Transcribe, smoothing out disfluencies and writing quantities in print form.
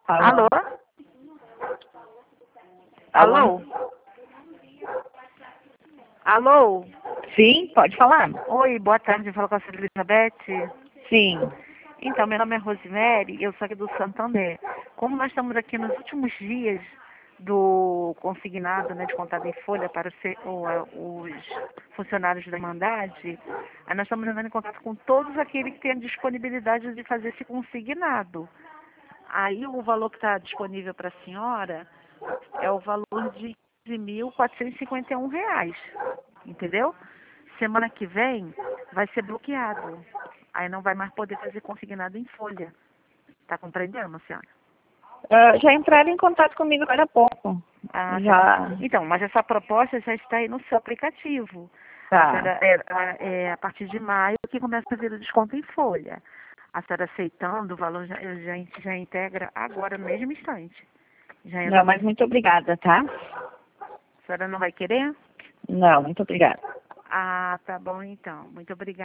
Alô? Alô? Alô? Sim, pode falar? Oi, boa tarde. Fala com a senhora Elizabeth. Sim. Então, meu nome é Rosemary, eu sou aqui do Santander. Como nós estamos aqui nos últimos dias do consignado, né, de contado em folha para os funcionários da Irmandade, aí nós estamos entrando em contato com todos aqueles que têm a disponibilidade de fazer esse consignado. Aí o valor que está disponível para a senhora é o valor de R$ 15.451, entendeu? Semana que vem vai ser bloqueado. Aí não vai mais poder fazer consignado em folha. Tá compreendendo, senhora? Já entraram em contato comigo agora há pouco. Ah, Já. então, mas essa proposta já está aí no seu aplicativo. A Tá. senhora, é a partir de maio que começa a vir o desconto em folha. A senhora aceitando, o valor já integra agora, no mesmo instante. Já entra. Não, mas muito obrigada, tá? A senhora não vai querer? Não, muito obrigada. Ah, tá bom então. Muito obrigada.